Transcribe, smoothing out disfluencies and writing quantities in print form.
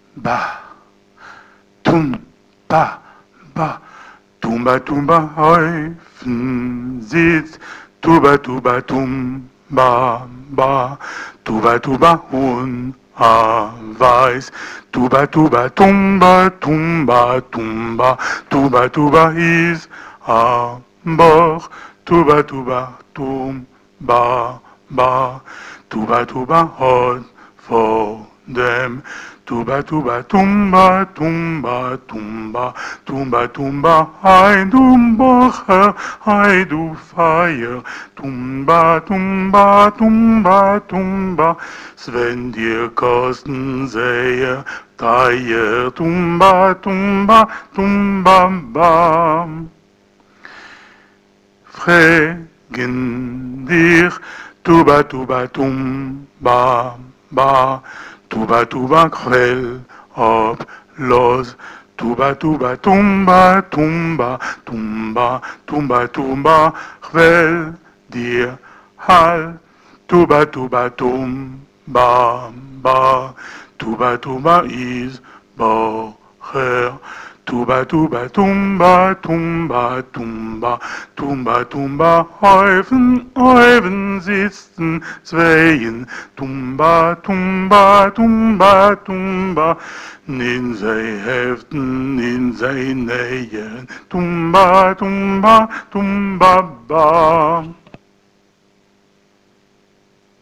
ba, tum, ba, ba, tumba, tumba, Häufen sitzt, tuba, tuba, tumba, ba, tuba, tuba, Huhn, weiß, tuba, tuba, tumba, tumba, tumba, tuba, tuba, is, Bach, tuba, tuba, tumba, ba, tuba, tuba, hot vor dem, tuba, tuba, tumba, tumba, tumba, tumba, tumba, hei du Bacher, hei du Feier, tumba, tumba, tumba, tumba, Sven dir Kosten sehe, Dreier, tumba, tumba, tumba, bam. Fragen dich, tuba, tuba, tumba, ba, tuba, tuba, quell, ob, los, tuba, tuba, tumba, tumba, tumba, tumba, tumba, quell, dir, hall, tuba, tuba, tumba, ba, tuba, tuba, is, bocher, tuba, tuba, tumba, tumba, tumba, tumba, tumba, Häufen, Häufen sitzen Zweien, tumba, tumba, tumba, tumba, in sei Heften, in sei Nähen, tumba, tumba, tumba, ba.